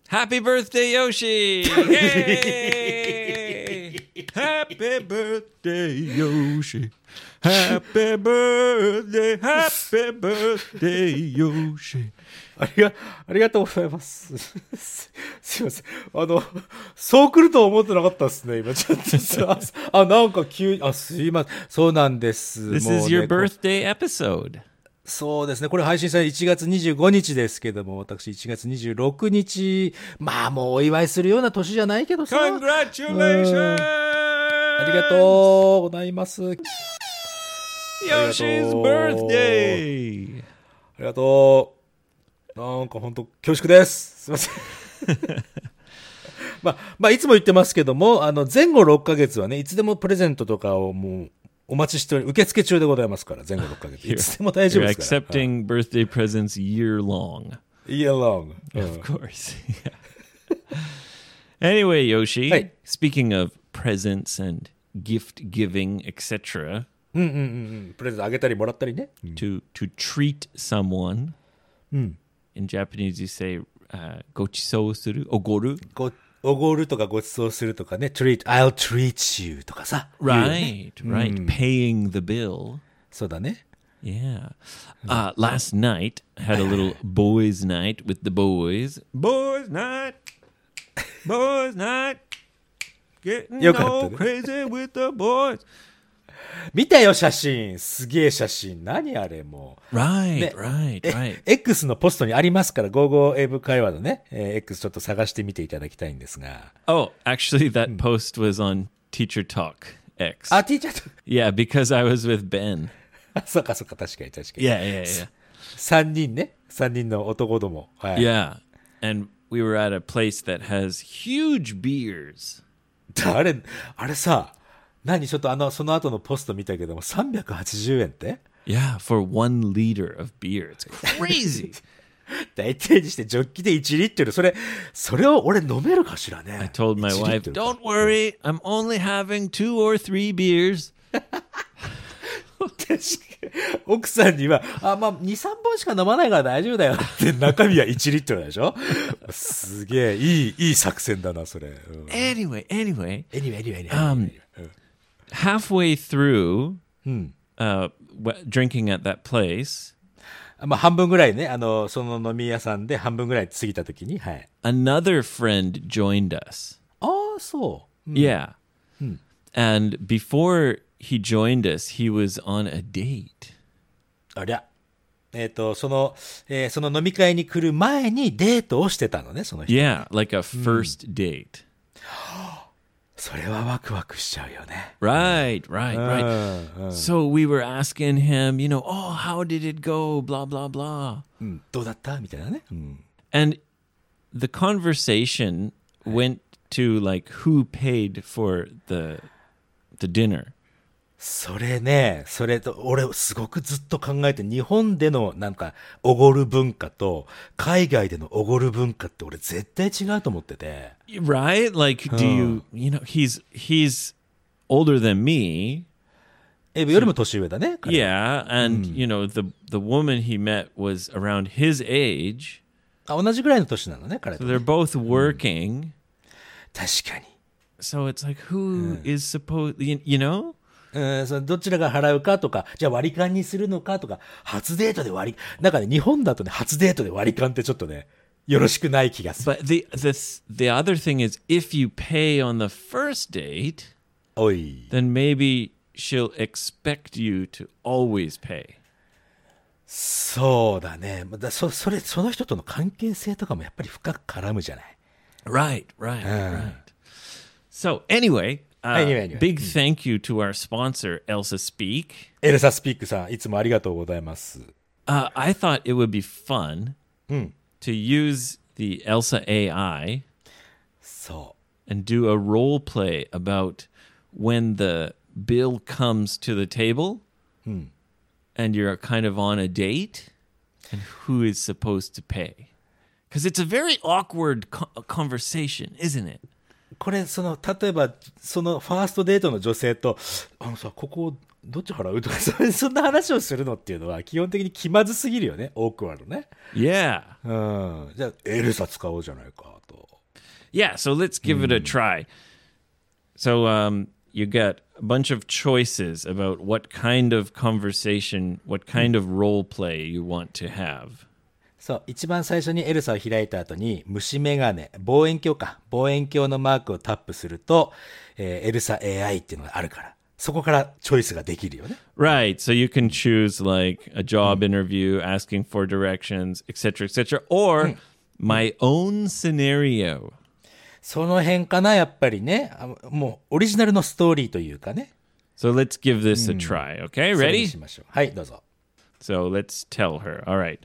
Happy birthday, Yoshi! Yay! Happy birthday, Yoshi. Happy birthday, Yoshi. ありがとうございます。すいません。そう来ると思ってなかったですね、今。ちょっとさ、なんか急に、すいません。そうなんです。 This is your birthday episode. そうですね。これ配信され1月25日ですけども、私1月26日、まあもうお祝いするような年じゃないけどさ。 Congratulations! ありがとうございます。 Yoshi's birthday! ありがとう。なんか本当恐縮です。すいません。まあ、いつも言ってますけども、前後6ヶ月はね、いつでもプレゼントとかをもうお待ちしており、受付中でございますから、前後6ヶ月。いつでも大丈夫ですから。 You're accepting birthday presents year long. Year long. Of course. Anyway, Yoshi, speaking of presents and gift giving, etc., プレゼントあげたりもらったりね。 to treat someone, in Japanese you say, ごちそうする、おごる。 おごるとかごちそうするとかね。I'll treat you とかさ。 Right. Paying the bill. そうだね。 Yeah. Last night, had a little boys' night with the boys. Boys' night. Getting all crazy with the boys. 見たよ、写真。すげえ写真。何あれもう。 Right. X のポストにありますから、55英語会話のね、X ちょっと探してみていただきたいんですが。 Oh, actually that post was on Teacher Talk X. Teacher Talk. Yeah, because I was with Ben. そうか、確かに。 Yeah. 3人ね。3人の男ども。はい。 Yeah. And we were at a place that has huge beers. あれさ、ちょっとその後のポスト見たけども、380円って Yeah, for 1 liter of beer. It's crazy. 大体にしてジョッキで1リットル。それを俺飲めるかしらね。 I told my wife, don't worry, I'm only having 2 or 3 beers. 奥さんには、2、3本しか飲まないから大丈夫だよって中身は1リットルでしょ。すげえ、いい作戦だな、それ。 Anyway. Halfway through drinking at that place, 半分ぐらいね、その飲み屋さんで半分ぐらい過ぎたときに、はい。 another friend joined us. そう。 Yeah. And before he joined us, he was on a date. ありゃ。その飲み会に来る前にデートをしてたのね、その人。 Yeah, like a first date. それはワクワクしちゃうよね。 Right. So we were asking him, how did it go? Blah, blah, blah. どうだったみたいなね。 And the conversation went to like who paid for the dinner. それと、俺すごくずっと考えて、日本でのなんか、おごる文化と、海外でのおごる文化って俺絶対違うと思ってて。 Right? Like, do you he's older than me. よりも年上だね。 Yeah, and, the woman he met was around his age. 同じぐらいの年なのね、彼 So と、 they're both working. 確かに。 So it's like, who is supposed, そのどちらが払うかとか、じゃあ割り勘にするのかとか、初デートでなんかね、日本だとね、初デートで割り勘ってちょっとね、よろしくない気がする。 But the other thing is, if you pay on the first date, then maybe she'll expect you to always pay. そうだね。その人との関係性とかもやっぱり深く絡むじゃない。 Right. So anyway, big thank you to our sponsor, Elsa Speak. エルサスピークさん、いつもありがとうございます。 I thought it would be fun to use the Elsa AI and do a role play about when the bill comes to the table and you're kind of on a date and who is supposed to pay. Because it's a very awkward conversation, isn't it? これ、例えば、そのファーストデートの女性と、ここどっち払うとか、そんな話をするのっていうのは、基本的に気まずすぎるよね。オークワードね。 Yeah. うん。じゃあ、エルサ使おうじゃないかと。 Yeah, so let's give it a try. So you got a bunch of choices about what kind of conversation, what kind of role play you want to have. そう、一番最初にエルサを開いた後に、虫眼鏡、望遠鏡か。望遠鏡のマークをタップすると、エルサ AI っていうのがあるから。そこからチョイスができるよね。 Right. So you can choose like a job interview, asking for directions, etc., etc., or my own scenario. その辺かな、やっぱりね。もう、オリジナルのストーリーというかね。 So let's give this a try. Okay, それに ready? しましょう。はい、どうぞ。 So let's tell her. All right.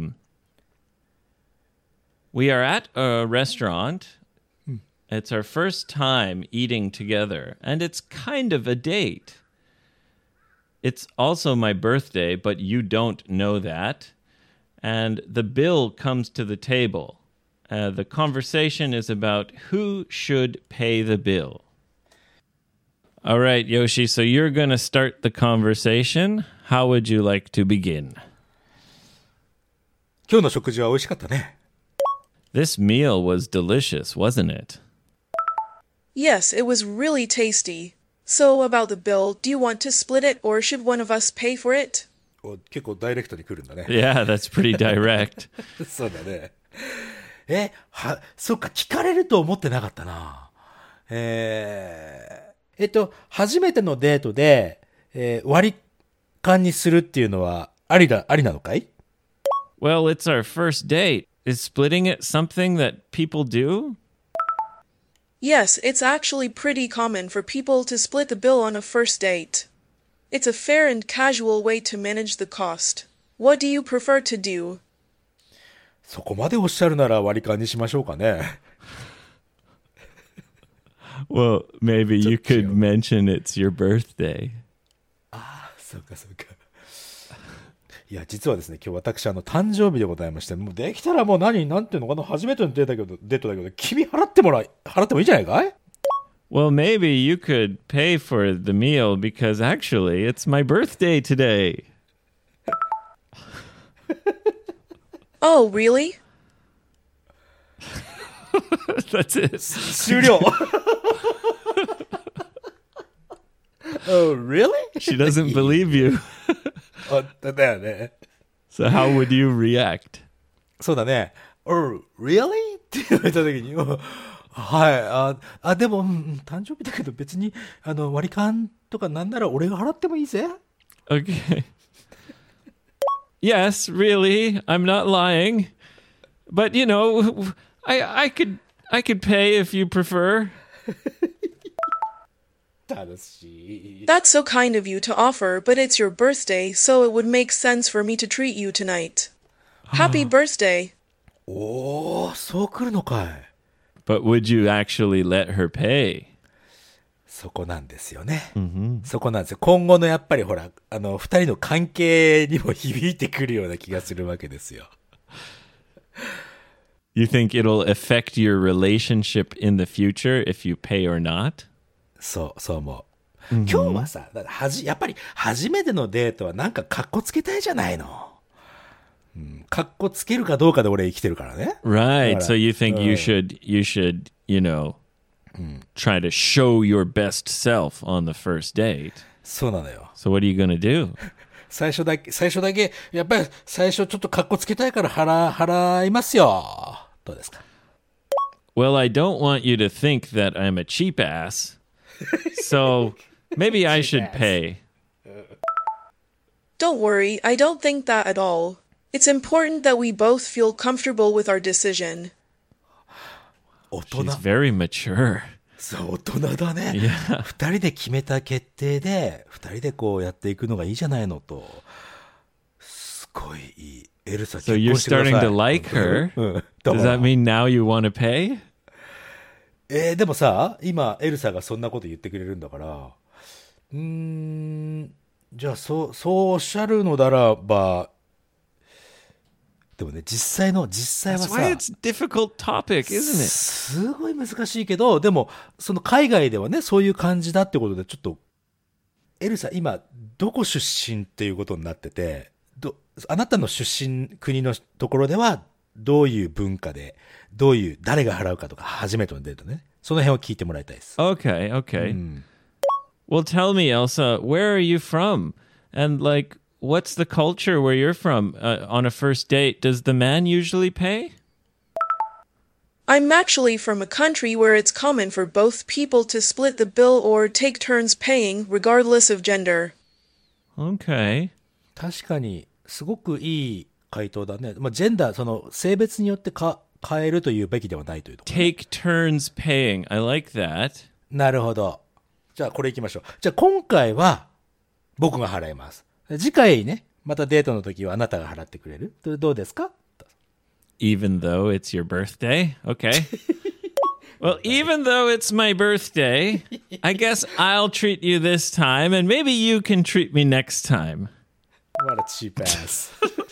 We are at a restaurant. It's our first time eating together, and it's kind of a date. It's also my birthday, but you don't know that. And the bill comes to the table. The conversation is about who should pay the bill. All right, Yoshi, so you're going to start the conversation. How would you like to begin? 今日の食事は美味しかったね。 This meal was delicious, wasn't it? Yes, it was really tasty. So about the bill, do you want to split it or should one of us pay for it? 結構ダイレクトに来るんだね。 Yeah, that's pretty direct. そうだね。そっか、聞かれると思ってなかったな。初めてのデートで、割り勘にするっていうのはありなのかい？ Well, it's our first date. Is splitting it something that people do? Yes, it's actually pretty common for people to split the bill on a first date. It's a fair and casual way to manage the cost. What do you prefer to do? そこまでおっしゃるなら割り勘にしましょうかね。 Well, maybe you could mention it's your birthday. そうかそうか。いや、実はですね、今日私、誕生日でございまして、もうできたらもうなんていうのかな、初めてのデートだけど、君払ってもいいんじゃないかい？ Well, maybe you could pay for the meal because actually it's my birthday today. Oh, really? That's it. 終了Oh, really? She doesn't believe you. だよね。 So how would you react? そうだね。Oh, really? って言われた時に、はい。でも、誕生日だけど別に、割り勘とかなんなら俺が払ってもいいぜ。 Okay. Yes, really. I'm not lying. But, you know, I could pay if you prefer. 楽しい。 That's so kind of you to offer, but it's your birthday, so it would make sense for me to treat you tonight. Happy birthday. おー、そう来るのかい。 But would you actually let her pay? そこなんですよね。そこなんですよ。今後のやっぱりほら、二人の関係にも響いてくるような気がするわけですよ。 You think it'll affect your relationship in the future if you pay or not? そう思う。今日はさ、やっぱり初めてのデートはなんかカッコつけたいじゃないの。カッコつけるかどうかで俺生きてるからね。 Right. So you think you should, you know, try to show your best self on the first date. そうなのよ。 So what are you going to do? 最初だけ、やっぱり最初ちょっとカッコつけたいから払いますよ。どうですか？ Well, I don't want you to think that I'm a cheap ass. So maybe I should pay. Don't worry, I don't think that at all. It's important that we both feel comfortable with our decision. 大人。 She's very mature. そう、大人だね。 Yeah. 二人で決めた決定で、二人でこうやっていくのがいいじゃないのと。すごいいい。エルサ、 So you're starting to like her. Does that mean now you want to pay? でもさ、今、エルサがそんなこと言ってくれるんだから、じゃあ、そうおっしゃるのならば、でもね、実際はさ、 That's why it's a difficult topic, isn't it? すごい難しいけど、でも、その海外ではね、そういう感じだってことで、ちょっと、 エルサ、今、どこ出身っていうことになってて、あなたの出身国のところでは、どういう文化で、誰が払うかとか、初めてのデートね。その辺を聞いてもらいたいです。 Okay, okay. Well, tell me, Elsa, where are you from? And like, what's the culture where you're from? On a first date, does the man usually pay? I'm actually from a country where it's common for both people to split the bill or take turns paying, regardless of gender. Okay. 確かに、すごくいい回答だね。まあ、ジェンダー、その、性別によって変えるというべきではないというところ。 Take turns paying. I like that. なるほど。じゃあ、これ行きましょう。じゃあ、今回は、僕が払います。次回ね、またデートの時はあなたが払ってくれる？どうですか？ Even though it's your birthday? Okay. Well, even though it's my birthday, I guess I'll treat you this time, and maybe you can treat me next time. What a cheap ass.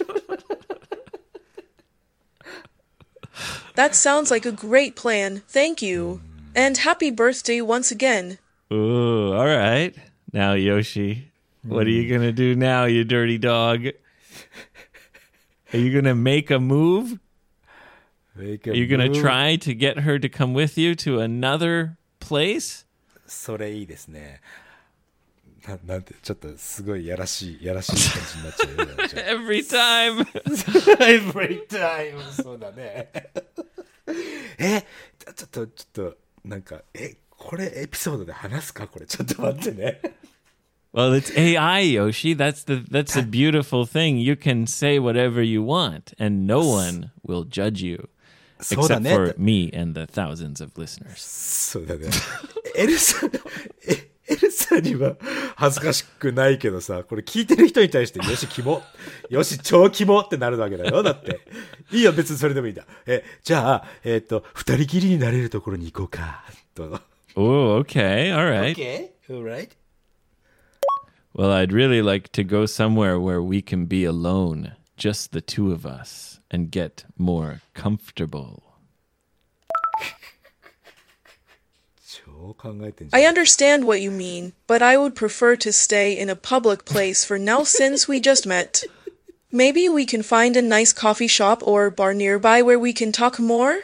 That sounds like a great plan. Thank you. And happy birthday once again. Ooh, all right. Now, Yoshi, what are you going to do now, you dirty dog? Are you going to make a move? Are you going to try to get her to come with you to another place? それいいですね。なんて、ちょっとすごいやらしい感じになっちゃうよ。 Every time. Every time. そうだね。ちょっと、なんか、これエピソードで話すか？これ、ちょっと待ってね。 Well, it's AI, Yoshi. That's the beautiful thing. You can say whatever you want, and no one will judge you. Except for me and the thousands of listeners. そうだね。エルサには恥ずかしくないけどさ、これ聞いてる人に対して、よし、キモ。よし、超キモってなるわけだよ。だって。いいよ、別にそれでもいいんだ。じゃあ、二人きりになれるところに行こうか。と。 Oh, okay. All right. Okay. All right. Well, I'd really like to go somewhere where we can be alone, just the two of us, and get more comfortable. I understand what you mean, but I would prefer to stay in a public place for now since we just met. Maybe we can find a nice coffee shop or bar nearby where we can talk more?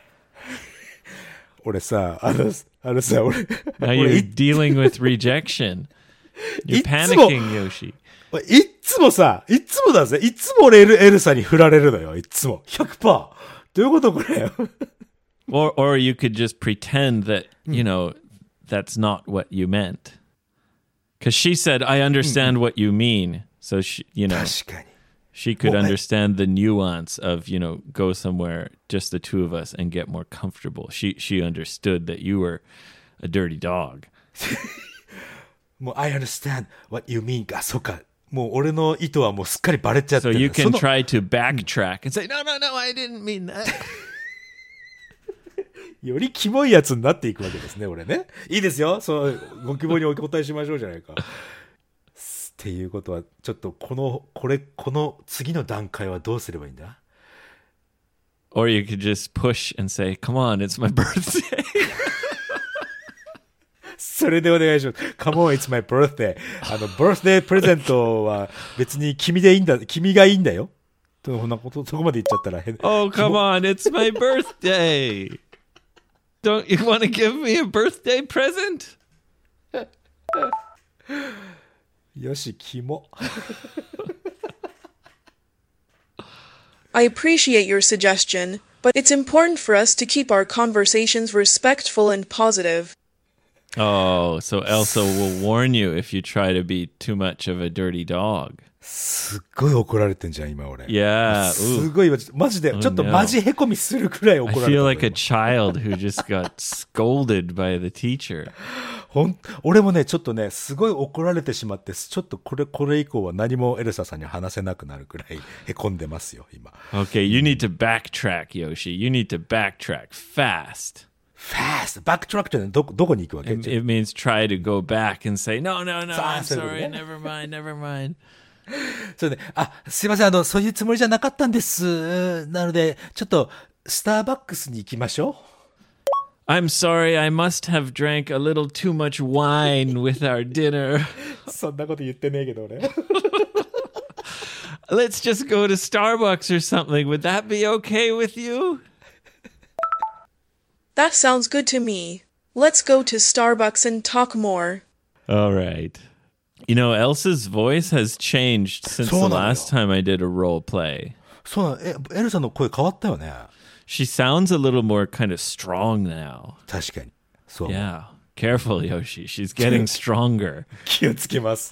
俺さ、俺 Now you're dealing with rejection. You're panicking, Yoshi. いつもだぜ。いつも俺エルサに振られるのよ。いつも。100%。どういうことこれ or you could just pretend that, you know, that's not what you meant. Because she said, I understand what you mean. So, she, you know, she could understand the nuance of, you know, go somewhere, just the two of us, and get more comfortable. She understood that you were a dirty dog. もう I understand what you mean か、そうか。もう俺の意図はもうすっかりバレちゃってる。 So you can try to backtrack and say, no, I didn't mean that. よりキモいやつになっていくわけですね、俺ね。いいですよ。そう、ご希望にお答えしましょうじゃないか。っていうことは、ちょっとこの次の段階はどうすればいいんだ？ Or you could just push and say, come on, it's my birthday. それでお願いします。Come on, it's my birthday. birthday プレゼントは別に君がいいんだよ。そこまで言っちゃったら変。 Oh, come on, it's my birthday. Don't you want to give me a birthday present? よし、キモ。 I appreciate your suggestion, but it's important for us to keep our conversations respectful and positive. Oh, so Elsa will warn you if you try to be too much of a dirty dog. すっごい怒られてんじゃん、今俺。 Yeah. すごい、マジで、ちょっとマジへこみするくらい怒られてる。 I feel like a child who just got scolded by the teacher. 俺もね、ちょっとね、すごい怒られてしまって、ちょっとこれ以降は何もエルサさんに話せなくなるくらいへこんでますよ、今。 Okay, you need to backtrack, Yoshi. You need to backtrack fast. Fast? Backtrack ってどこに行くわけ？ It means try to go back and say, no, I'm sorry, never mind. そうね。すいません、そういうつもりじゃなかったんです。なので、ちょっと、スターバックスに行きましょう。 I'm sorry, I must have drank a little too much wine with our dinner. そんなこと言ってねえけど俺。 Let's just go to Starbucks or something. Would that be okay with you? That sounds good to me. Let's go to Starbucks and talk more. All right. You know, Elsa's voice has changed since the last time I did a role play. そうなの。エルサの声変わったよね。 She sounds a little more kind of strong now. 確かに。そう。 Yeah. Careful, Yoshi. She's getting stronger. 気をつけます。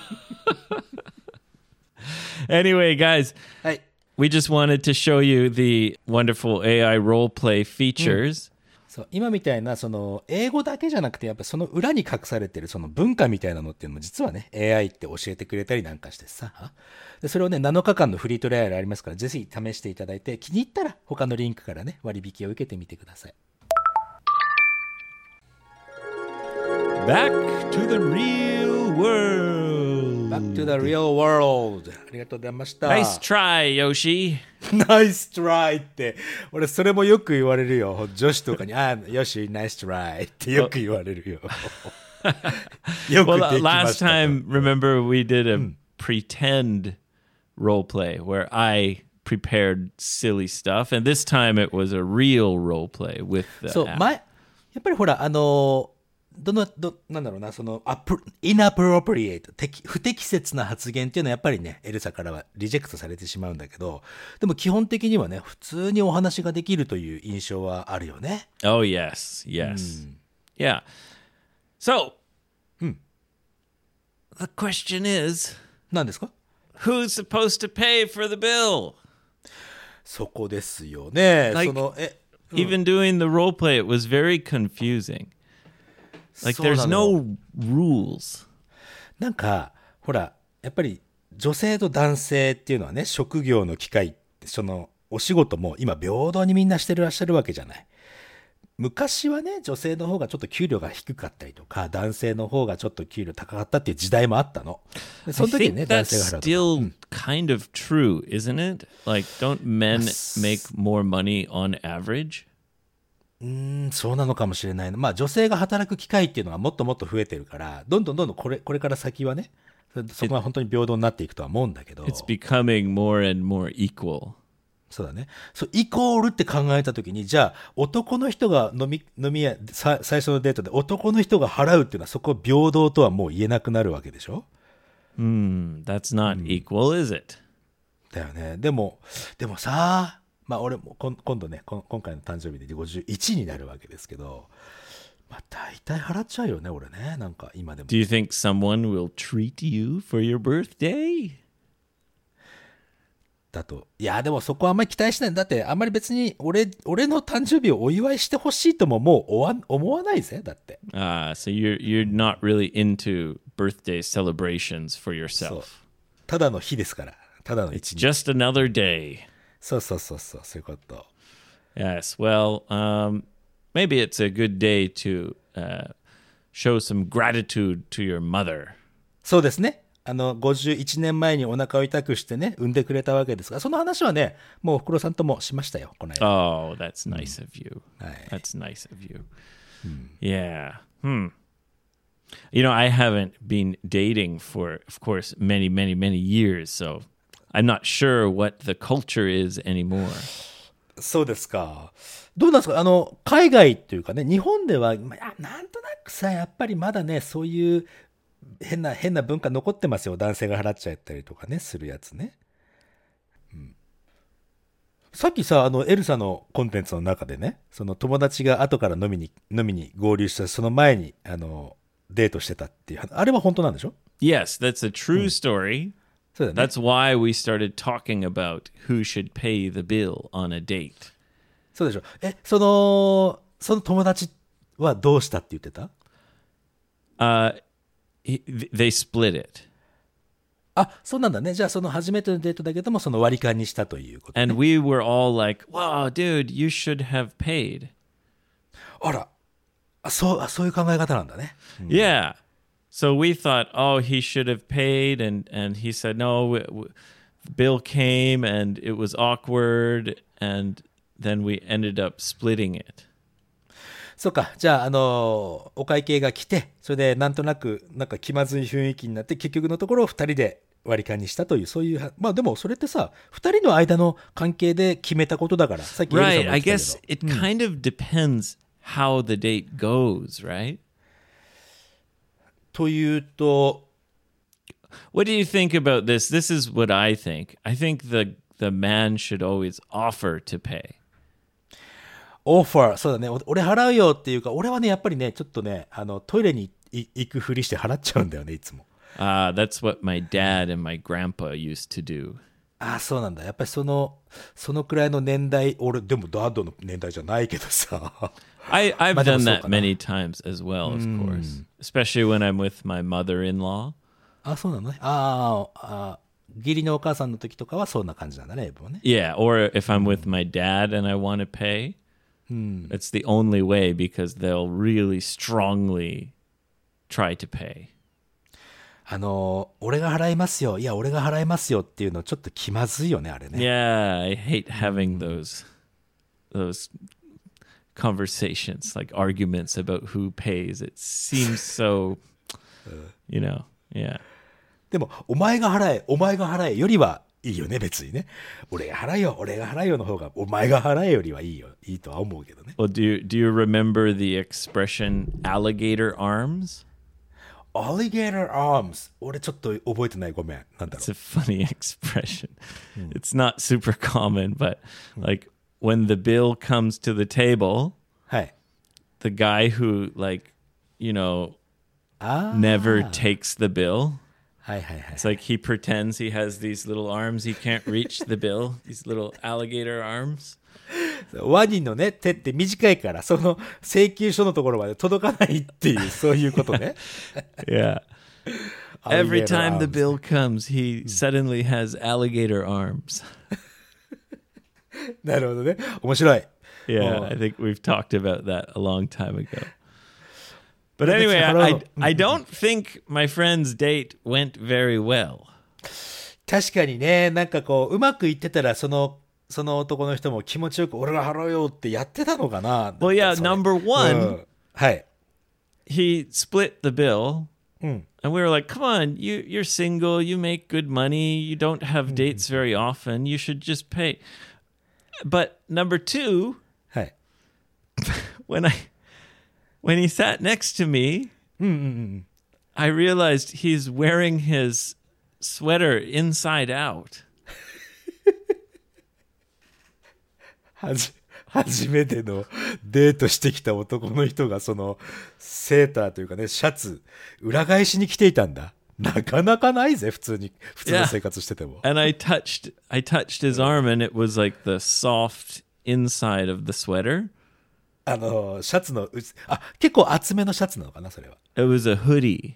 Anyway, guys, はい。 we just wanted to show you the wonderful AI role play features. そう今みたいなその英語だけじゃなくてやっぱその裏に隠されてるその文化みたいなのっていうのも実はね AI って教えてくれたりなんかしてさでそれをね7日間のフリートライアルありますからぜひ試していただいて気に入ったら他のリンクからね割引を受けてみてください。 Back to the real world. Back to the real world. ありがとうございました。 Nice try, Yoshi. Nice try って俺それもよく言われるよ女子とかによし Nice try ってよく言われるよ。よくできました。 Last time, remember, we did a pretend role play where I prepared silly stuff, and this time it was a real role play with the そう app. やっぱりほらなんだろうなそのinappropriate 不適切な発言っていうのはやっぱりねエルサからはリジェクトされてしまうんだけどでも基本的にはね普通にお話ができるという印象はあるよね。 Oh, yes, yes. Yeah. So, the question is, 何ですか who's supposed to pay for the bill? そこですよね。 Like, その even doing the role play, it was very confusing. Like, there's no rules. なんかほらやっぱり女性と男性っていうのはね職業の機会そのお仕事も今平等にみんなしてらっしゃるわけじゃない。昔はね女性の方がちょっと給料が低かったりとか男性の方がちょっと給料高かったっていう時代もあったの。でそ I の時に think ね男 that's 性が払うと still kind of true, isn't it? Like, don't men make more money on average? そうなのかもしれないな。まあ女性が働く機会っていうのはもっともっと増えてるからどんどんこれから先はねそこが本当に平等になっていくとは思うんだけど It's becoming more and more equal. そうだね。そうイコールって考えたときにじゃあ男の人が飲み屋最初のデートで男の人が払うっていうのはそこ平等とはもう言えなくなるわけでしょ。 That's not equal, is it? だよね。でもさまあ俺も今度ね今回の誕生日で51になるわけですけどまあ大体払っちゃうよね俺ねなんか今でも。 Do you think someone will treat you for your birthday? だといやでもそこはあんまり期待しないんだってあんまり別に俺の誕生日をお祝いしてほしいとももう思わないぜだって。 So you're not really into birthday celebrations for そう yourself. ただの日ですからただの It's 一日。 just another day. そうそういうこと。 Yes. Well, maybe it's a good day to show some gratitude to your mother. そうですね。51年前にお腹を痛くしてね産んでくれたわけですがその話はねもうおふくろさんともしましたよこの間。 Oh, that's nice of you. はい。 That's nice of you. Yeah. You know, I haven't been dating for, of course, many, many, many years, so I'm not sure what the culture is anymore. そうですか。どうなんですか海外っていうかね日本ではなんとなくさやっぱりまだねそういう変な文化残ってますよ男性が払っちゃったりとかねするやつね。さっきさエルサのコンテンツの中でねその友達が後から飲みに合流したその前にデートしてたっていうあれは本当なんでしょ？ Yes, that's a true story. そうだよね。 That's why we started talking about who should pay the bill on a date. そうでしょ。その友達はどうしたって言ってた？ They split it. あ、そうなんだね。じゃあその初めてのデートだけどもその割り勘にしたということ、ね。 And we were all like, wow, dude, you should have paid. あら、そういう考え方なんだね。 Yeah. So we thought, oh, he should have paid. And he said, no, Bill came and it was awkward. And then we ended up splitting it. そうか。じゃあ、お会計が来て、それでなんとなく、なんか気まずい雰囲気になって、結局のところ二人で割り勘にしたという、そういう、まあでもそれってさ、二人の間の関係で決めたことだから、さっきエリさんも Right. 言 I ってた guess けど。 it kind of depends how the date goes, right? というと、 What do you think about this? This is what I think. I think the man should always offer to pay. オファー、そうだね。俺払うよっていうか、俺はね、やっぱりね、ちょっとね、トイレに行くふりして払っちゃうんだよね、いつも。 That's what my dad and my grandpa used to do. ああ、そうなんだ。やっぱりそのくらいの年代、俺、でもダッドの年代じゃないけどさ。 I've まあでも done そう that かな。 many times as well, of course. Especially when I'm with my mother-in-law. あ、そうなのね。義理のお母さんの時とかはそんな感じなんだね、エブもね。 Yeah, or if I'm with my dad and I want to pay, it's the only way because they'll really strongly try to pay. 俺が払いますよ。いや、俺が払いますよっていうのちょっと気まずいよね、あれね。 Yeah, I hate having those conversations, like arguments about who pays. It seems so, yeah. でも、お前が払えよりはいいよね、別にね。俺が払えよの方が、お前が払えよりはいいとは思うけどね。 Well, do you remember the expression alligator arms? Alligator arms。俺ちょっと覚えてない、ごめん。なんだろ It's a funny expression. It's not super common, but like when the bill comes to the table, う。はい。 the guy who never takes the bill. はいはいはい。 It's like he pretends he has these little arms. He can't reach the bill. These little alligator arms. ワニのね、手って短いから、その請求書のところまで届かないっていう、そういうことね。 Yeah. Every Alligator time the arms. bill comes, he suddenly has alligator arms. なるほどね。面白い。 Yeah, Oh. I think we've talked about that a long time ago. But Well, anyway, that's- I don't think my friend's date went very well. 確かにね、なんかこう、うまくいってたら、その男の人も気持ちよく俺が払うよってやってたのかな。 Well, yeah, それ number one, うんはい。 he split the bill. うん。 And we were like, come on, you're single, you make good money, you don't have dates very often, you should just pay. But number two, はい。 when he sat next to me, I realized he's wearing his sweater inside out. 初めてのデートしてきた男の人がそのセーターというかね、シャツ、裏返しに着ていたんだ。なかなかないぜ、普通の生活してても。 And I touched his arm and it was like the soft inside of the sweater. シャツの結構厚めのシャツなのかな、それは。 It was a hoodie.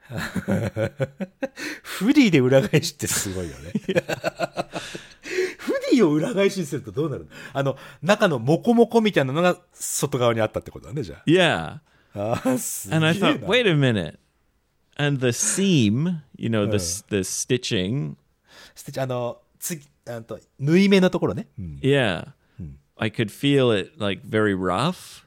フディで裏返しってすごいよね。フディを裏返しにするとどうなるの？中のモコモコみたいなのが外側にあったってことだね、じゃ Yeah. あ。すげえ And な。 I thought, wait a minute. And the seam, the stitching, 縫い目のところね。 yeah. I could feel it like very rough.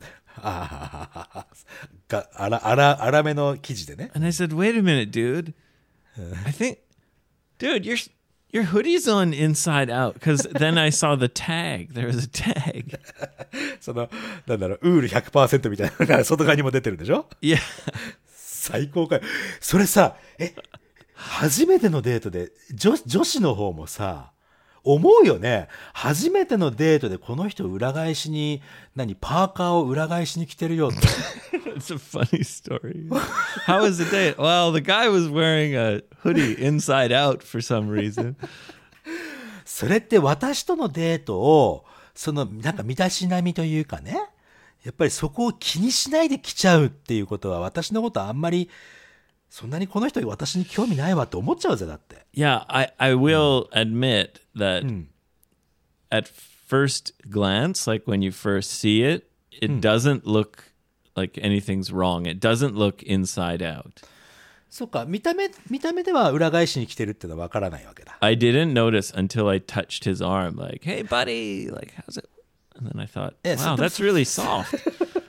粗めの生地でね。 And I said, wait a minute, dude. I think, dude, your hoodie's on inside out. Because then I saw the tag. There was a tag. なんだろう、ウール 100% みたいなのが外側にも出てるんでしょ？ Yeah. 最高かよ。それさ、初めてのデートで、女子の方もさ、思うよね。初めてのデートでこの人裏返しに、パーカーを裏返しに着てるよって。 It's a funny story. How was the date? Well, the guy was wearing a hoodie inside out for some reason. それって私とのデートを、身だしなみというかね、やっぱりそこを気にしないで来ちゃうっていうことは、私のことあんまり、そんなにこの人私に興味ないわって思っちゃうぜ、だって。 Yeah, I will admit that at first glance, like when you first see it, it doesn't look like anything's wrong. It doesn't look inside out. そうか、見た目では裏返しに来てるってのはわからないわけだ。 I didn't notice until I touched his arm, like, hey, buddy, like, how's it? And then I thought, Yeah, so wow, the- that's really soft.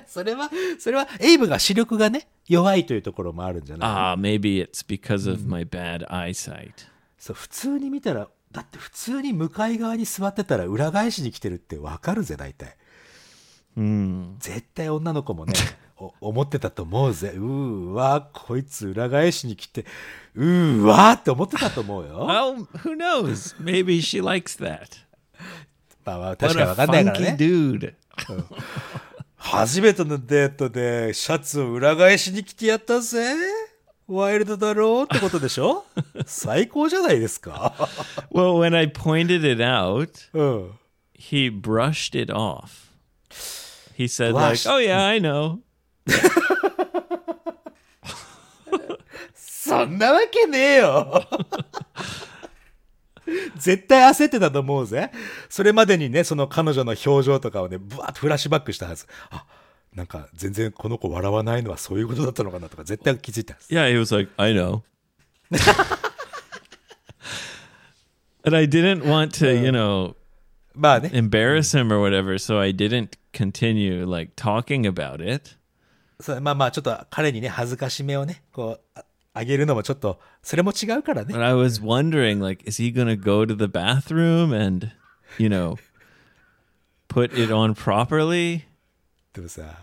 それは、エイブが視力がね、弱いというところもあるんじゃない？ maybe it's because of my bad eyesight. そう、普通に見たら、だって普通に向かい側に座ってたら裏返しに来てるってわかるぜ、大体。絶対女の子もね、思ってたと思うぜ。わ、こいつ裏返しに来て、わって思ってたと思うよ。 Well, who knows? Maybe she likes that. まあ確かにわかんないからね。 Dude. 初めてのデートでシャツを裏返しに着てやったぜ。ワイルドだろうってことでしょ？最高じゃないですか。 Well, when I pointed it out, he brushed it off. He said like, "Oh yeah, I know." そんなわけねえよ。絶対焦ってたと思うぜ。それまでにね、その彼女の表情とかをね、ブワーッとフラッシュバックしたはず。あ、なんか全然この子笑わないのはそういうことだったのかなとか絶対気づいたはず。 Yeah, he was like, I know. And I didn't want to, you know, まあね。 embarrass him or whatever, so I didn't continue like talking about it. そうまあちょっと彼にね、恥ずかしめをね、こう、あげるのもちょっと、それも違うからね。 But I was wondering, like, is he gonna go to the bathroom and, you know, put it on properly? でもさ、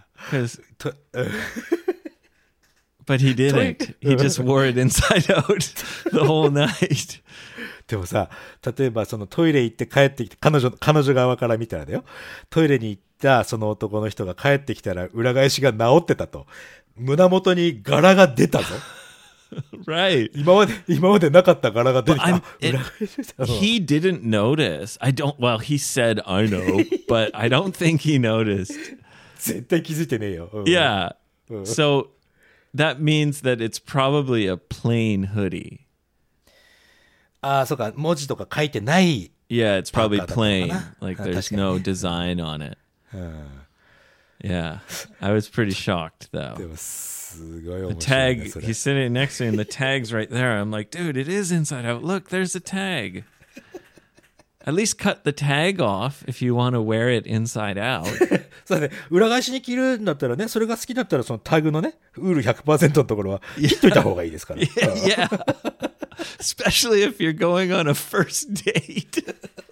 But he didn't. He just wore it inside out the whole night. でもさ、例えばそのトイレ行って帰ってきて、彼女側から見たらだよ。トイレに行ったその男の人が帰ってきたら裏返しが治ってたと。胸元に柄が出たぞ。 Right. 今までなかった柄が出てきた。 He didn't notice. Well, he said, I know, but I don't think he noticed. 絶対気づいてねえよ。 Yeah. So that means that it's probably a plain hoodie. ああ、そうか。文字とか書いてない。 Yeah, it's probably plain. Like there's no design on it. Yeah. I was pretty shocked though. The tag, he's sitting next to me and the tag's right there. I'm like, dude, it is inside out. Look, there's a tag. At least cut the tag off if you want to wear it inside out. そうね。裏返しに着るんだったらね、それが好きだったらそのタグのね、ウール 100% のところは切っといた方がいいですから。 Yeah. Especially if you're going on a first date.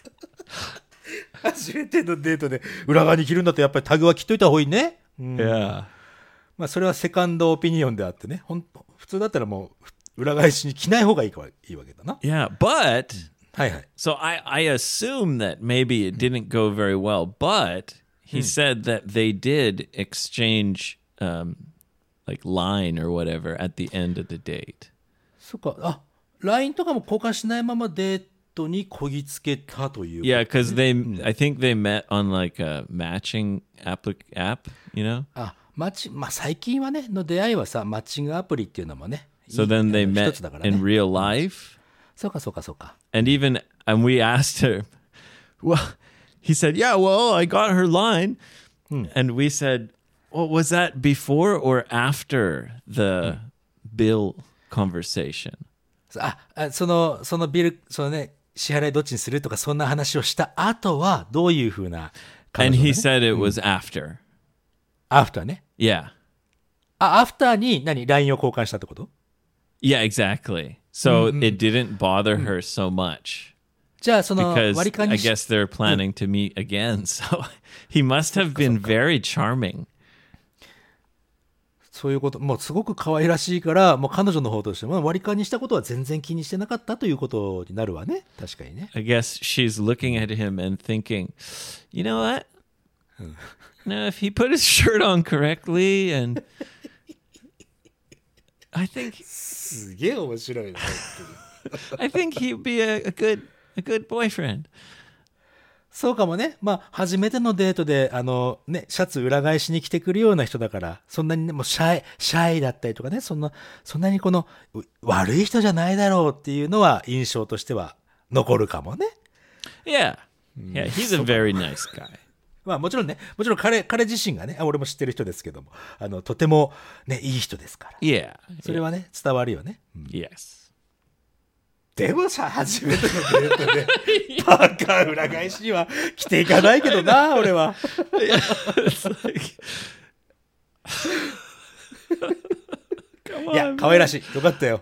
初めてのデートで裏側に着るんだったらやっぱりタグは切っといた方がいいね。 Yeah. まあそれはセカンドオピニオンであってね。普通だったらもう裏返しに着ない方がいいわけだな。 Yeah, but so I assume that maybe it didn't go very well, but he said that they did exchange like line or whatever at the end of the date. そっか。あ、LINE とかも交換しないままデートにこぎつけたという。 Yeah, because I think they met on like a matching app, you know? あ、まあ最近はね、の出会いはさ、マッチングアプリっていうのもね。 So then they met in real life? そうかそうかそうか。 And we asked her, well, he said, yeah, well, I got her line. And we said, well, was that before or after the bill conversation? そのビル、そのね、支払いどっちにするとかそんな話をした後はどういうふうな感じ、ね、 And he said it was after. After ね。 Yeah. after にLINE を交換したってこと？ Yeah, exactly. So it didn't bother her so much. じゃあその割り勘に I guess they're planning to meet again. So he must have been very charming. そういうこと、もうすごく可愛らしいから、もう彼女の方としても割り勘にしたことは全然気にしてなかったということになるわね。確かにね。 I guess she's looking at him and thinking, you know what? No, if he put his shirt on correctly and I think すげえ面白いな。 I think he'd be a good boyfriend. そうかもね。まあ、初めてのデートで、ね、シャツ裏返しに着てくるような人だから、そんなにね、もうシャイだったりとかね、そんなにこの、悪い人じゃないだろうっていうのは、印象としては残るかもね。 Yeah. Yeah, he's a very nice guy. まあもちろん彼自身がね、俺も知ってる人ですけども、とてもね、いい人ですから。 Yeah. それはね、伝わるよね。 Yes. でもさ、初めてのデートで、パーカー裏返しには着ていかないけどな、俺は。 いや、可愛らしい。よかったよ。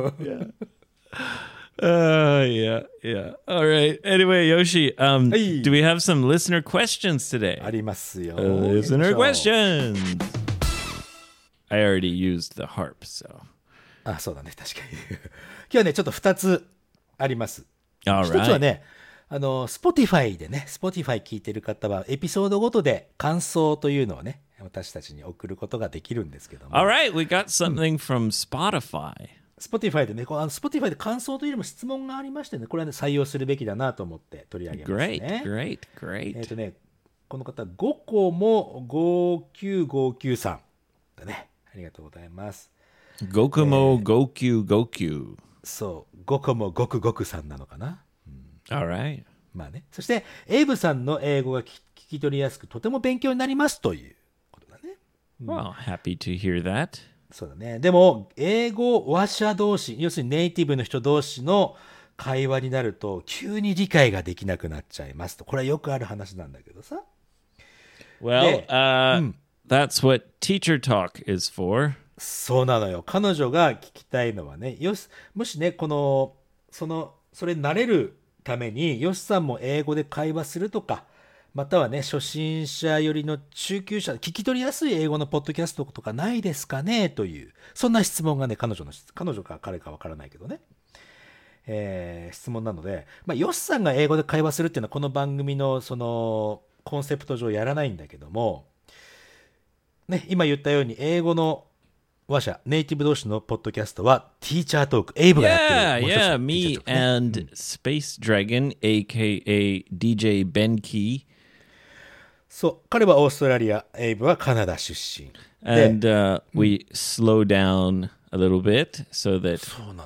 Yeah, yeah. All right. Anyway, Yoshi, Hey. do we have some listener questions today? ありますよ。 Listener questions. I already used the harp, so. あ、そうだね。確かに。今日はね、ちょっと2つあります。 All 一つは right. ね、Spotify でね、Spotify 聞いてる方は、エピソードごとで感想というのをね、私たちに送ることができるんですけども。 All right, we got something from Spotify. Spotify でね、Spotify で感想というよりも質問がありましてね、これはね、採用するべきだなと思って取り上げますね。 Great, great, great. ね、この方、5個も5959さんだね。ありがとうございます。 Gokumo Gokyu Gokyu. そう、5個もごくごくさんなのかな。 All right. まあね。そして、エイブさんの英語が聞き取りやすく、とても勉強になりますということだね。 Well, happy to hear that. そうだね。でも、英語話者同士、要するにネイティブの人同士の会話になると、急に理解ができなくなっちゃいますと。これはよくある話なんだけどさ。 Well, that's what teacher talk is for. そうなのよ。彼女が聞きたいのはね、もしね、それに慣れるために、ヨシさんも英語で会話するとか、またはね、初心者よりの中級者、聞き取りやすい英語のポッドキャストとかないですかねという、そんな質問がね、彼女か彼かわからないけどね、質問なので、ヨシさんが英語で会話するっていうのは、この番組のその、コンセプト上やらないんだけども、ね、今言ったように、英語の話者、ネイティブ同士のポッドキャストは、ティーチャートーク、エイブがやってる。 Yeah, me and Space Dragon, aka DJ Benki. そう、彼はオーストラリア、エイブはカナダ出身。 And we slow down a little bit so that,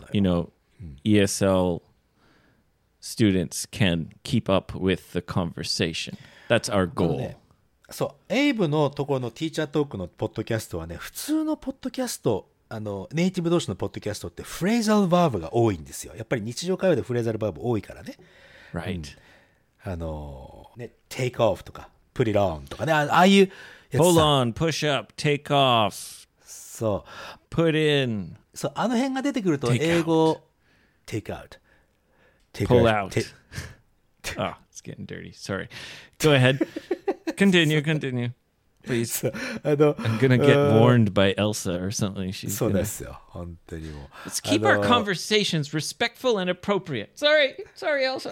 ESL students can keep up with the conversation. That's our goal. そう、エイブのところのティーチャートークのポッドキャストはね、普通のポッドキャスト、ネイティブ同士のポッドキャストってフレーザルバーブが多いんですよ。やっぱり日常会話でフレーザルバーブ多いからね。 Right. ね、take off とか、put it on とかね、ああいうやつ Hold さ。 on, push up, take off, そう。 put in, そう、あの辺が出てくると Take 英語、take out。take pull out out. Oh, it's getting dirty. Sorry. Go ahead. Continue. Please. I'm going to get warned by Elsa or something. She's そう gonna... ですよ。本当にもう。 Let's keep our conversations respectful and appropriate. Sorry, Elsa.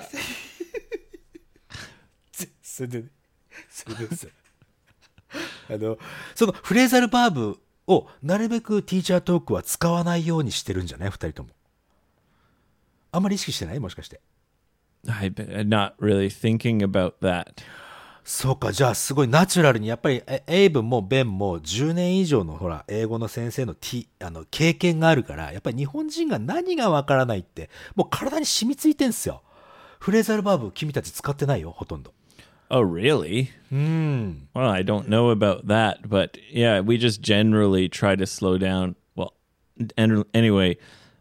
それでさそのフレーザルバーブをなるべくティーチャートークは使わないようにしてるんじゃない？二人とも。あんまり意識してない？もしかして。 I'm not really thinking about that. そうか、じゃあすごいナチュラルに、やっぱりエイブもベンも10年以上のほら英語の先生の経験があるから、やっぱり日本人が何がわからないってもう体に染みついてんすよ。フレーザルバーブ君たち使ってないよ、ほとんど。 Oh, really? Well, I don't know about that, but yeah, we just generally try to slow down. Well, and anyway,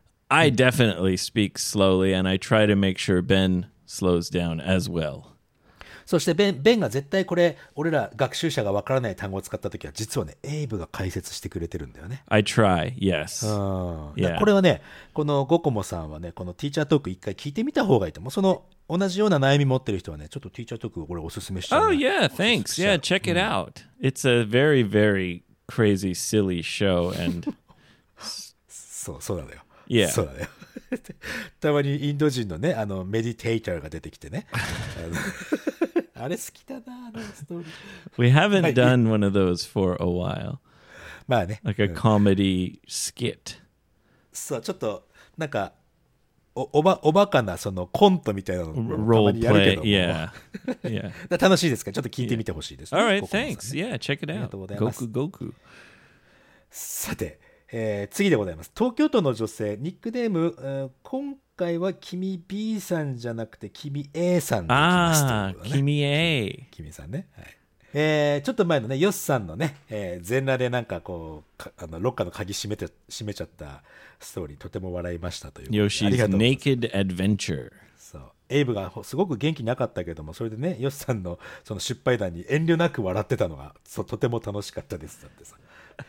I definitely speak slowly, and I try to make sure Ben slows down as well. そしてベンが絶対これ、俺ら学習者がわからない単語を使ったときは、実はね、エイブが解説してくれてるんだよね。 I try, yes. これはね、このゴコモさんはね、このティーチャートーク一回聞いてみた方がいいと思う。その同じような悩み持ってる人はね、ちょっとティーチャートークこれおすすめしちゃう、 Oh, yeah, thanks. Yeah, check it out. It's a very, very crazy, silly show, and そうなのよ。 Yeah. そうなのよ。たまにインド人のね、メディテーターが出てきてね。あれ好きだな、ストーリー。 we haven't done one of those for a while. まあね。 Like a comedy skit. そう、ちょっと、なんか、おバカなそのコントみたいなのたま Role にやるけ play. ども。 Yeah. Yeah. 楽しいですから、ちょっと聞いてみてほしいです、ね。 All right, ゴコモさんね thanks. Yeah, check it ありが out. とうございます。 Goku. さて、次でございます。東京都の女性、ニックネーム、今回は君 B さんじゃなくて君 A さんで来ました、ね。 Kimi A. 君さんね。はい。ちょっと前のね、ヨスさんのね、全裸でなんかこう、ロッカーの鍵閉めちゃったストーリー、とても笑いましたという。 Yoshi's Naked Adventure. そう。エイブがすごく元気なかったけども、それでね、ヨスさんのその失敗談に遠慮なく笑ってたのが、とても楽しかったですだってさ。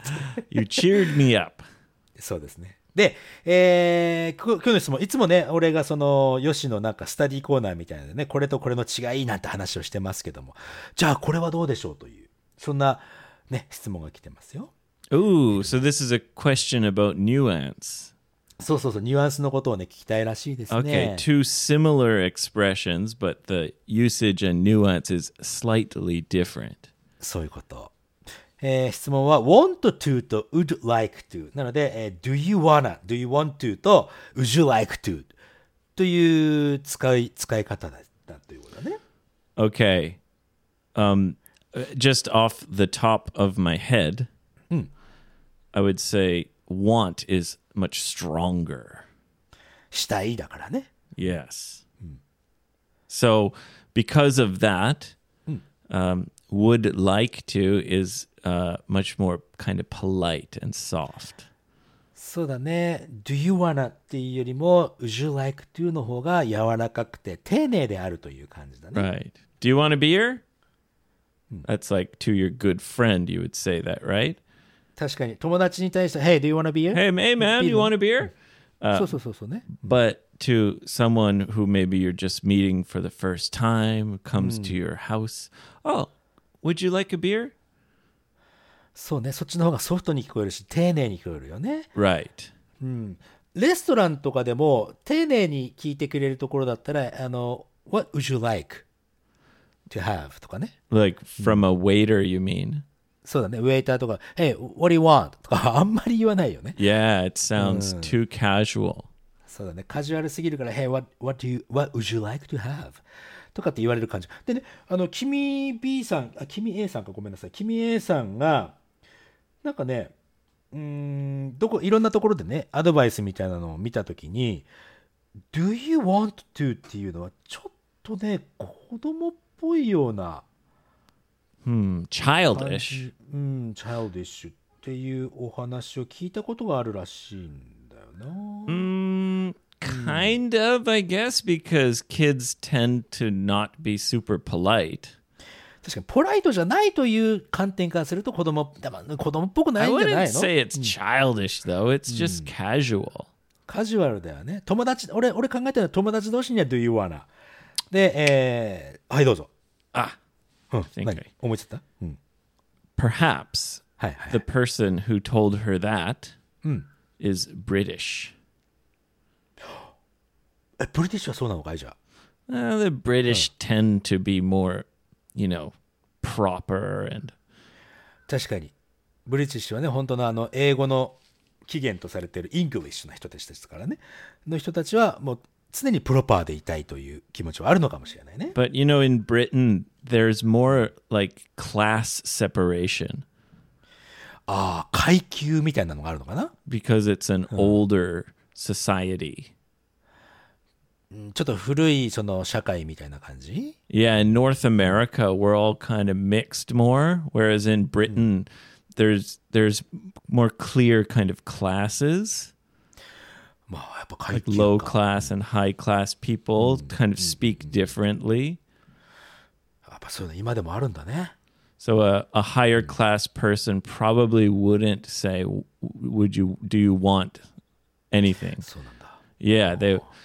You cheered me up. そうですね。で、今日の質問、いつもね、俺がその、ヨシのなんかスタディコーナーみたいなのでね、これとこれの違いなんて話をしてますけども、じゃあこれはどうでしょうという、そんなね、質問が来てますよ。 Ooh, so this is a question about nuance. そうそうそう、ニュアンスのことをね、聞きたいらしいですね。 Okay, two similar expressions, but the usage and nuance is slightly different. そういうこと。質問は want to と would like to なので、do you want to と would you like to という使い方だということだね。 Okay. Just off the top of my head, I would say want is much stronger. したいだからね。 Yes. So because of that, would like to is much more kind of polite and soft. そうだね。do you wanna っていうよりも would you like to の方が柔らかくて丁寧であるという感じだね。 Right. Do you want a beer? That's like to your good friend, you would say that, right? 確かに友達に対して Hey, do you want a beer? Hey, man, you want a beer? そうね。 But to someone who maybe you're just meeting for the first time, comes to your house, oh, would you like a beer? そうね。そっちの方がソフトに聞こえるし、丁寧に聞こえるよね。 Right. レストランとかでも丁寧に聞いてくれるところだったら、What would you like to have? とかね。 Like from a waiter, you mean? そうだね。ウェイターとか、Hey, what do you want? とかあんまり言わないよね。 Yeah, it sounds too casual. そうだね。カジュアルすぎるから、Hey, what would you like to have? とかって言われる感じ。でね、君 B さん、君 A さんかごめんなさい。君 A さんが、なんかね、いろんなところでね、アドバイスみたいなのを見たときに、Do you want to っていうのは、ちょっとね、子供っぽいような、 childish. childish っていうお話を聞いたことがあるらしいんだよな。 Kind of, I guess, because kids tend to not be super polite. 確かにポライトじゃないという観点からすると子供っぽくな I いんじゃな wouldn't いの say it's childish, though. It's just casual. カジュアルだよね。友達、俺考えたのは友達同士には Do you wanna? で、はいどうぞ。 I think 何 思いついた perhaps はいはい。 the person who told her that is British. ブリティッシュはそうなのかいじゃあ。 The British tend to be more, proper and 確かに。ブリティッシュはね、本当の英語の起源とされているイングリッシュな人たちですからね。の人たちはもう常にプロパーでいたいという気持ちはあるのかもしれないね。 But in Britain, there's more like class separation 階級みたいなのがあるのかな。 because it's an older society. ちょっと古いその社会みたいな感じ。 Yeah, in North America, we're all kind of mixed more, whereas in Britain, there's more clear kind of classes. まあやっぱ階 Like 級 low か。 class and high class people kind of speak differently. やっぱそういうの今でもあるんだね。 So a higher class person probably wouldn't say, do you want anything? そうなんだ。 Yeah,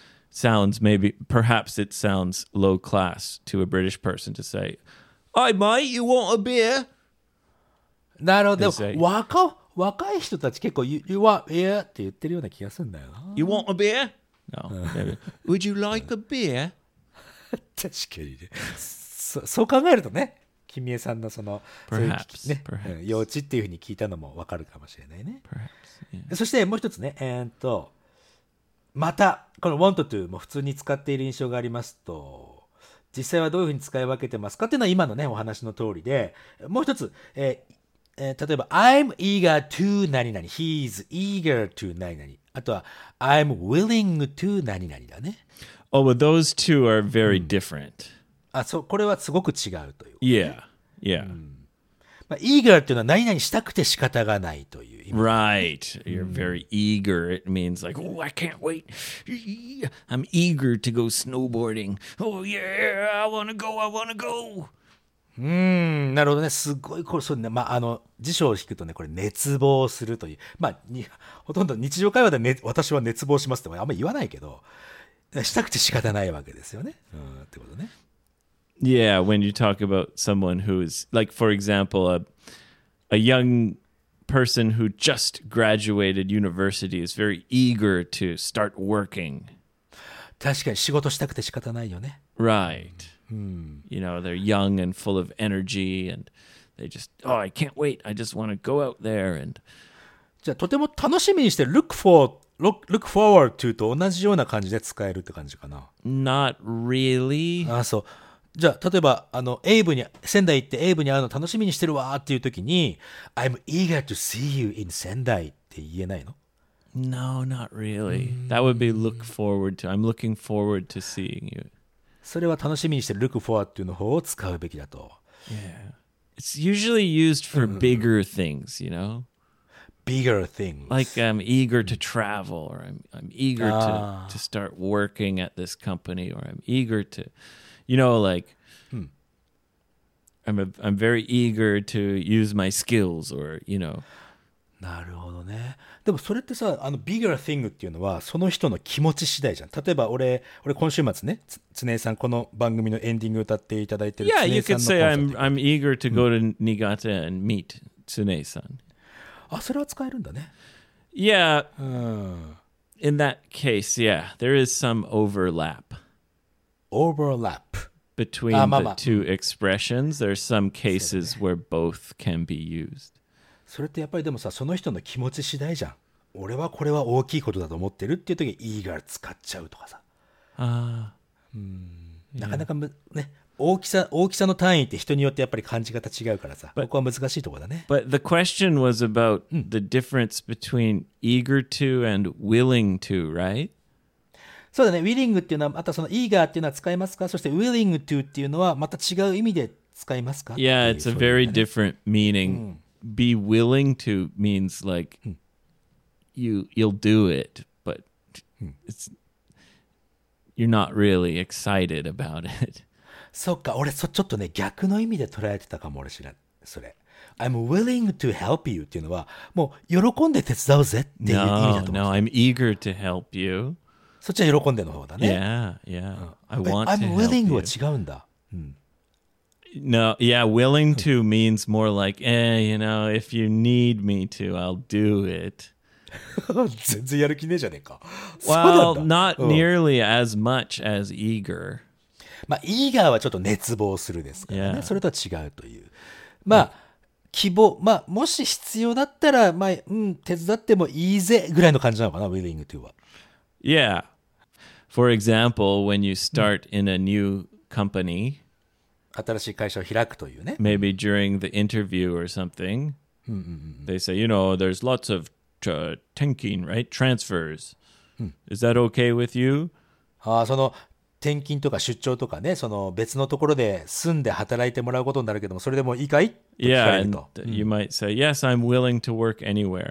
perhaps it sounds low class to a British person to say, "Hi mate, you want a beer?" なるほど。 They で say も若い人たち結構 You want beer? って言ってるような気がするんだよな。 You want a beer? No. Maybe. Would you like a beer? 確かにね。そう考えるとね、君江さんのその、そういう Perhaps, ね perhaps. 幼稚っていうふうに聞いたのもわかるかもしれないね。 Perhaps. Yeah. そしてもう一つね、また、この want to も普通に使っている印象がありますと、実際はどういうふうに使い分けてますかっていうのは今のね、お話の通りで、もう一つ、例えば、I'm eager to 何々、he's eager to 何々、あとは、I'm willing to 何々だね。 Oh, but those two are very different. これはすごく違うという。 Yeah. Yeah. まあ、eager っていうのは何々したくて仕方がないという意味。 Right. You're very eager. It means like, oh, I can't wait. I'm eager to go snowboarding. Oh, yeah, I want to go. なるほどね。すごい、これ、そうね。辞書を引くとね、これ、熱望するという。ほとんど日常会話で、ね、私は熱望しますってあんまり言わないけど、したくて仕方ないわけですよね。ってことね。 Yeah, when you talk about someone who's like, for example, a young person who just graduated university is very eager to start working. 確かに仕事したくて仕方ないよね。 Right. You know, they're young and full of energy and they just, oh, I can't wait. I just want to go out there and. じゃあ、とても楽しみにしてlook forward to と同じような感じで使えるって感じかな。 Not really. そう。じゃあ、例えば、仙台行ってエイブに会うの楽しみにしてるわーっていう時に、I'm eager to see you in 仙台って言えないの？ No, not really. That would be look forward to. I'm looking forward to seeing you. それは楽しみにしてる look forward to の方を使うべきだと。 Yeah. It's usually used for bigger things, you know? Bigger things. Like I'm eager to travel or I'm eager to start working at this company or I'm eager to, you know, like I'm very eager to use my skills or, you know. なるほどね。でもそれってさ、bigger thing っていうのはその人の気持ち次第じゃん。例えば俺今週末ね、常江さんこの番組のエンディング歌っていただいてる Yeah, 常 you 江さん could の say コンサート I'm eager to go to Niigata and meet Tsune-san. それは使えるんだね。 Yeah. In that case, yeah, there is some overlap. Overlap. Between the two expressions, there's some cases where both can be used. それってやっぱりでもさ、その人の気持ち次第じゃん。俺はこれは大きいことだと思ってるっていう時に eager 使っちゃうとかさ。なかなかね、大きさの単位って人によってやっぱり感じ方違うからさ、ここは難しいところだね。 But the question was about the difference between eager to and willing to, right? そうだね。willing っていうのはまたその eager っていうのは使いますか？そして willing to っていうのはまた違う意味で使いますか？ Yeah, it's a very different meaning. Be willing to means like you'll do it, but you're not really excited about it. そっか、俺ちょっとね、逆の意味で捉えてたかもしれない。それ。I'm willing to help you っていうのは、もう喜んで手伝うぜっていう意味だと思う。 No, I'm eager to help you. そっちは喜んでの方だね。 Yeah. I want to I'm help willing you. は違うんだ。 No, yeah, willing to means more like, you know, if you need me to, I'll do it. 全然やる気ねえじゃねえか。 Well, not nearly as much as eager. eager はちょっと熱望するですからね。 Yeah. それとは違うという。希望。もし必要だったら、手伝ってもいいぜぐらいの感じなのかな、willing to は。 Yeah. For example, when you start in a new company, 新しい会社を開くというね。 maybe during the interview or something, they say, you know, there's lots of tenkin, right? Transfers. Is that okay with you? その転勤とか出張とかね、その別のところで住んで働いてもらうことになるけども、それでもいいかい？と聞か Yeah, れる and と。 you might say, yes, I'm willing to work anywhere.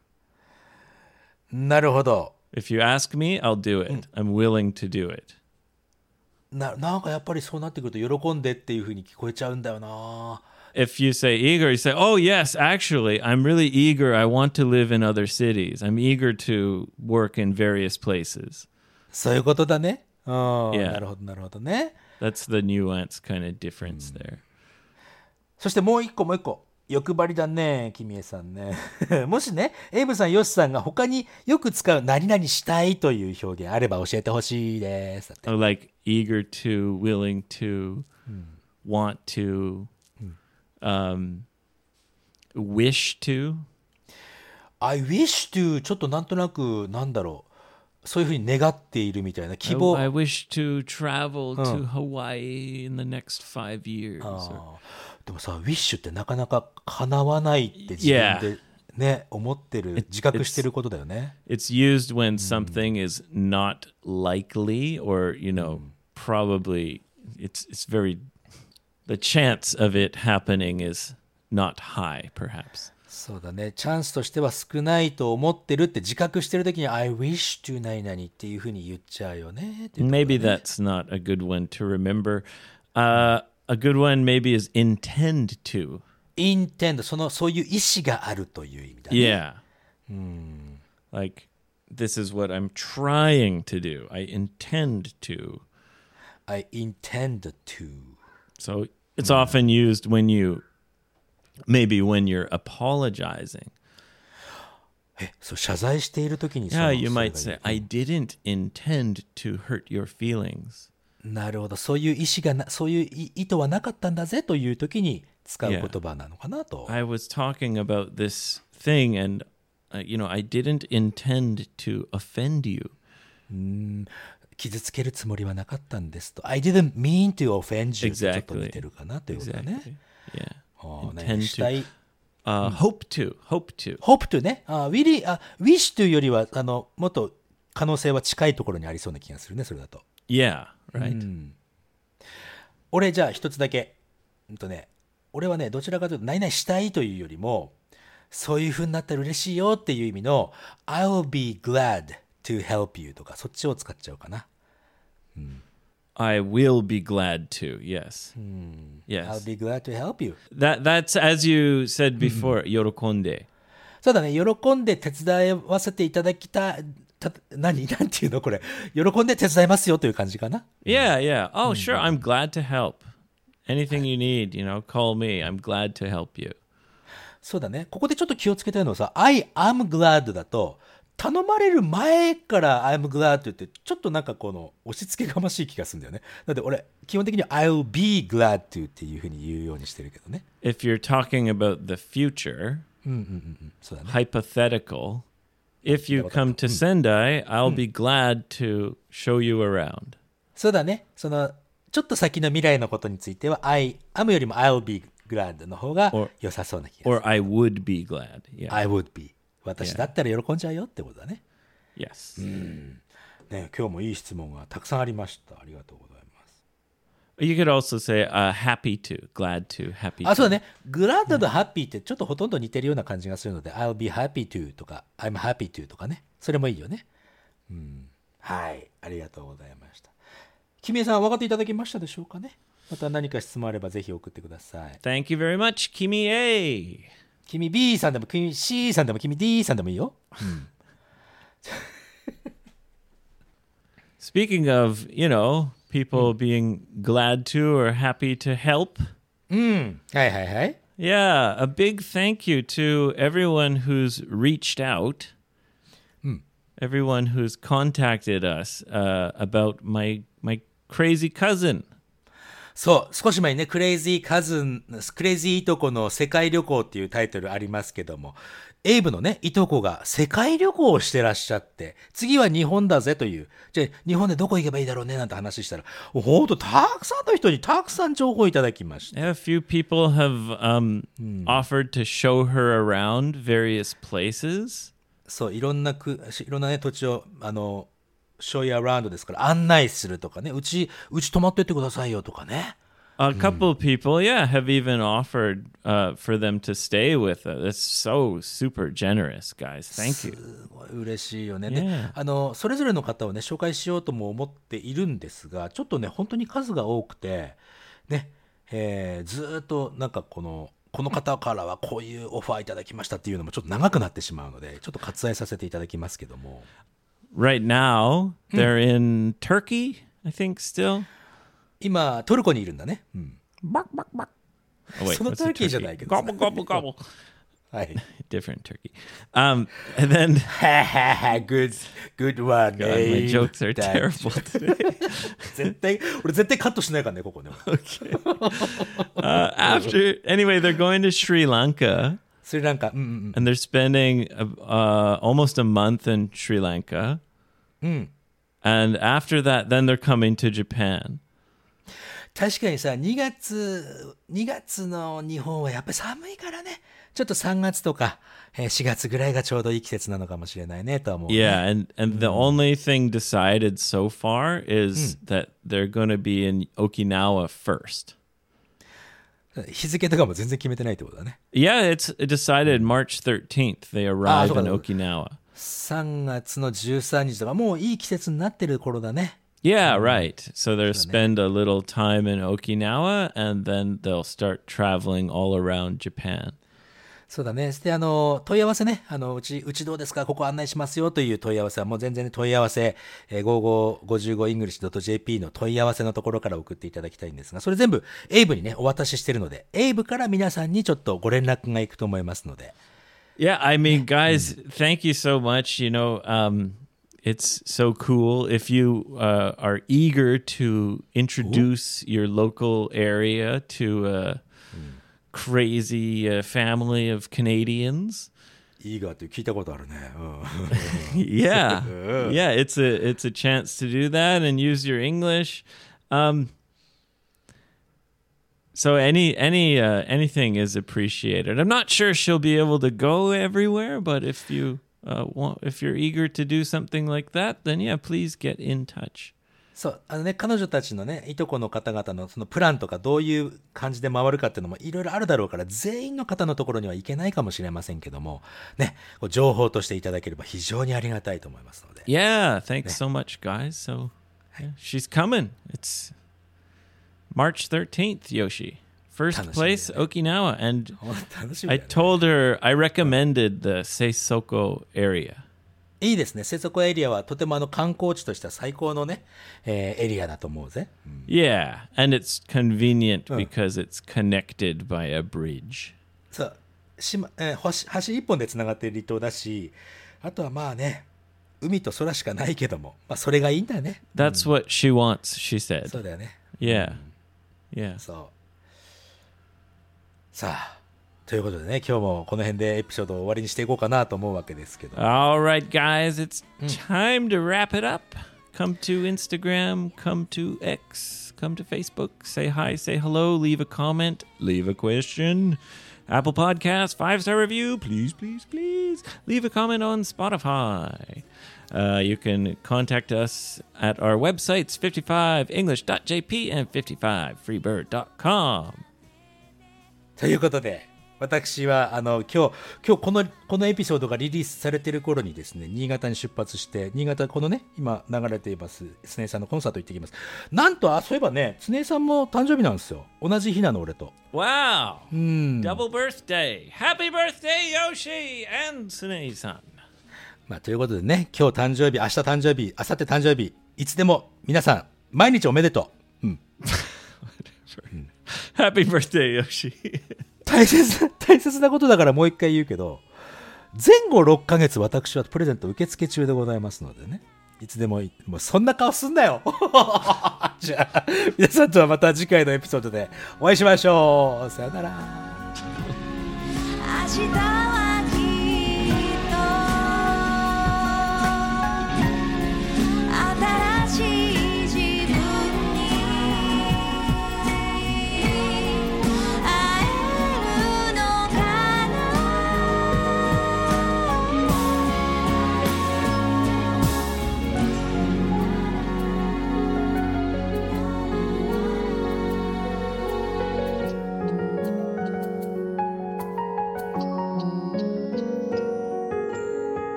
なるほど。 If you ask me, I'll do it. I'm willing to do it. なんかやっぱりそうなってくると喜んでっていう風に聞こえちゃうんだよな。 If you say eager, you say, oh, yes, actually, I'm really eager. I want to live in other cities. I'm eager to work in various places. そういうことだね。 Yeah. なるほど、なるほどね。 That's the nuance kind of difference there. そしてもう一個。欲張りだね、君江さんね。もしね、エイブさん、ヨシさんが他によく使う何々したいという表現あれば教えてほしいです。だって Like eager to, willing to, want to, wish to. I wish to ちょっとなんとなくなんだろう。そういうふうに願っているみたいな希望。 I wish to travel to Hawaii in the next 5 years. でもさ、ウィッシュってなかなか叶わないって自分でね、思ってる、自覚してることだよね。 It's used when something is not likely or, you know, probably it's very, the chance of it happening is not high, perhaps. そうだね。チャンスとしては少ないと思ってるって自覚してるときに I wish to 何々っていうふうに言っちゃうよね。 Maybe that's not a good one to remember. A good one maybe is intend to. intend そういう意思があるという意味だね。 Yeah. Like, this is what I'm trying to do. I intend to. I intend to. So it's often used when you're apologizing. そう謝罪しているときに Yeah, you それ might が say, I didn't intend to hurt your feelings. なるほど。そういうそういう意図はなかったんだぜというときに使う言葉なのかなと。 I was talking about this thing and, I didn't intend to offend you. 傷つけるつもりはなかったんですと。I didn't mean to offend you とちょっと Exactly. 似てるかなということだね。 Yeah. ね、したい。 Hope to. hope to ね。wish to よりは、もっと可能性は近いところにありそうな気がするね、それだと。 Yeah, right. 俺、じゃあ一つだけ。俺はね、どちらかというと、何々したいというよりも、そういう風になったら嬉しいよっていう意味の、I'll be glad to help you とか、そっちを使っちゃうかな。 I will be glad to. Yes. Yes. I'll be glad to help you. That's as you said before, yorokonde. そうだね、喜んで手伝わせていただきなんていうのこれ。喜んで手伝いますよという感じかな。 Yeah, yeah. Oh, sure. I'm glad to help. Anything you need, call me. I'm glad to help you. そうだね。ここでちょっと気をつけたいのはさ、I am glad だと、頼まれる前から I'm glad って言って、ちょっとなんかこの押し付けがましい気がするんだよね。なので俺、基本的には I'll be glad to っていうふうに言うようにしてるけどね。 If you're talking about the future, そうだね。 hypothetical, if you come to Sendai, I'll be glad to show you around. そうだね。ちょっと先の未来のことについては I am よりも I'll be glad の方が良さそうな気がする。 Or I would be glad. Yeah. I would be. 私だったら喜んじゃうよってことだね。 Yes. ね、今日もいい質問がたくさんありました。ありがとうございます。 You could also say happy to, glad to, happy to. そうだね。glad と happy ってちょっとほとんど似てるような感じがするので、I'll be happy to とか、I'm happy to とかね。それもいいよね。はい。ありがとうございました。君江さん、分かっていただけましたでしょうかね。また何か質問あればぜひ送ってください。 Thank you very much, Kimi A. 君 B さんでも、君 C さんでも、君 D さんでもいいよ。 Speaking of, people being glad to or happy to help. はいはいはい。 Yeah, a big thank you to everyone who's reached out. Everyone who's contacted us about my crazy cousin. そう、少し前にね、クレイジーいとこの世界旅行っていうタイトルありますけども、エイブのね、いとこが世界旅行をしてらっしゃって、次は日本だぜという、じゃあ日本でどこ行けばいいだろうねなんて話したら、ほんとたくさんの人にたくさん情報いただきました。 A few people have offered to show her around various places. そう、いろんなね、土地を、show you around ですから案内するとかね、うち泊まってってくださいよとかね。 A couple of people, have even offered for them to stay with us. That's so super generous, guys. Thank you. すごい嬉しいよね。 Yeah. で、それぞれの方をね、紹介しようとも思っているんですが、ちょっとね、本当に数が多くて、ね、ずーっとなんかこの方からはこういうオファーいただきましたっていうのもちょっと長くなってしまうので、ちょっと割愛させていただきますけども。 Right now, they're in Turkey, I think, still. 今、トルコにいるんだね。 Bark, bark, bark. Oh, wait, その what's a Turkey じゃ turkey? ないけどさ。 Gobble, gobble, gobble. はい。 Different turkey. And then... good one. God, my jokes are terrible today. 俺絶対カットしないからね、ここね。 Anyway, they're going to Sri Lanka. スリランカ。 And they're spending almost a month in Sri Lanka. And after that, then they're coming to Japan. 確かにさ、2月の日本はやっぱり寒いからね。ちょっと3月とか4月ぐらいがちょうどいい季節なのかもしれないねとは思う、ね。 Yeah, and the only thing decided so far is that they're going to be in Okinawa first. 日付とかも全然決めてないってことだね。 Yeah, it's decided March 13th. They arrive in Okinawa. 3月の13日とかもういい季節になってる頃だね。 Yeah, right. So they'll spend a little time in Okinawa and then they'll start traveling all around Japan. そうだね。で、問い合わせね、うちどうですか、ここ案内しますよという問い合わせは、もう全然問い合わせ、5555english.jp の問い合わせのところから送っていただきたいんですが、それ全部、エイブにね、お渡ししてるので、エイブから皆さんにちょっとご連絡がいくと思いますので。 Yeah, I mean, guys, thank you so much. You know, it's so cool. If you are eager to introduce your local area to crazy family of Canadians. いいがって聞いたことあるね。 Yeah. Yeah, it's a chance to do that and use your English. So anything is appreciated. I'm not sure she'll be able to go everywhere, but if you're eager to do something like that, then yeah, please get in touch. そう、彼女たちのね、いとこの方々のそのプランとかどういう感じで回るかっていうのもいろいろあるだろうから、全員の方のところには行けないかもしれませんけども、ね、情報としていただければ非常にありがたいと思いますので。 Yeah, thanks so much, guys. So, yeah, she's coming. It's March 13th, Yoshi. First place, Okinawa. And I told her I recommended the Seisoko area. いいですね。セイソコエリアはとても観光地としては最高のね、エリアだと思うぜ。 Yeah, and it's convenient because it's connected by a bridge. そう、橋一本でつながっている離島だし、あとはまあね、海と空しかないけども、まあそれがいいんだね。 That's what she wants, she said. そうだよね。 Yeah. Yeah. そう。さあ。ということでね、今日もこの辺でエピソードを終わりにしていこうかなと思うわけですけど。 All right, guys, it's time to wrap it up. Come to Instagram, come to X, come to Facebook, say hi, say hello, leave a comment, leave a question. Apple Podcasts, 5-star review, please, please, please. Leave a comment on Spotify. You can contact us at our websites, 55english.jp and 55freebird.com. ということで、私は今日このエピソードがリリースされている頃にですね、新潟に出発して、新潟このね、今流れています常江さんのコンサート行ってきます。なんとそういえばね、常江さんも誕生日なんですよ。同じ日なの、俺と。 Wow! Double birthday! Happy birthday, Yoshi and 常江さん。 まあということでね、今日誕生日、明日誕生日、明後日誕生日、いつでも皆さん毎日おめでとう。 Happy birthday, Yoshi. 大切なことだからもう一回言うけど、前後6ヶ月私はプレゼント受付中でございますのでね、いつでももうそんな顔すんなよ。じゃあ皆さんとはまた次回のエピソードでお会いしましょう。さよなら。